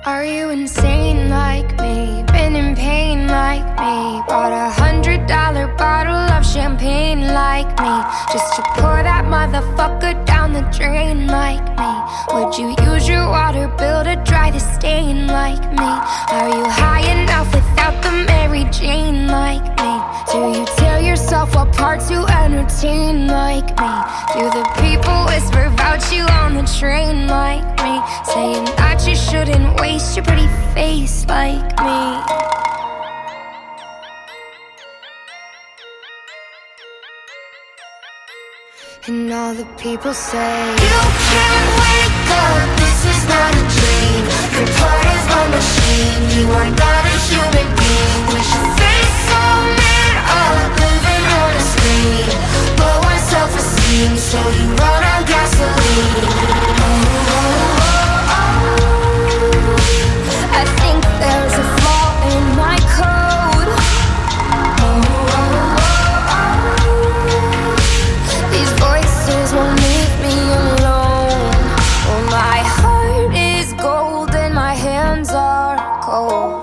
Are you insane like me? Been in pain like me? Bought $100 bottle of champagne like me, just to pour that motherfucker down the drain like me? Would you use your water bill to dry the stain like me? Are you high enough without the Mary Jane like me? Do you tear yourself apart to entertain like me? Do the people whisper about you on the train like me, saying that you shouldn't waste your pretty face like me? And all the people say, you can't wake up, this is not a dream. Your part is my machine, you are not a human being. Wish your face so mad up, living on a screen. Low on self-esteem, so you run on gasoline. I think there's a flaw in my code. These voices won't leave me alone. Oh, my heart is gold and my hands are cold.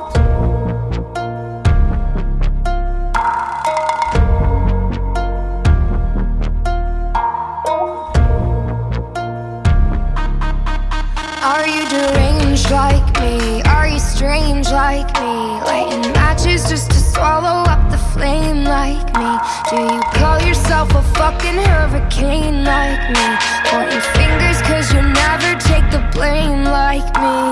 Are you deranged like me? Are you strange like me? Lighting matches just to swallow up the flame like me? Do you call yourself a fucking hurricane like me? Pointing fingers cause you never take the blame like me.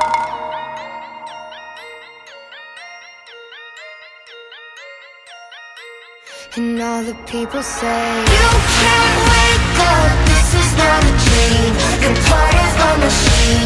And all the people say, you can't wake up, this is not a dream. Your part is my machine,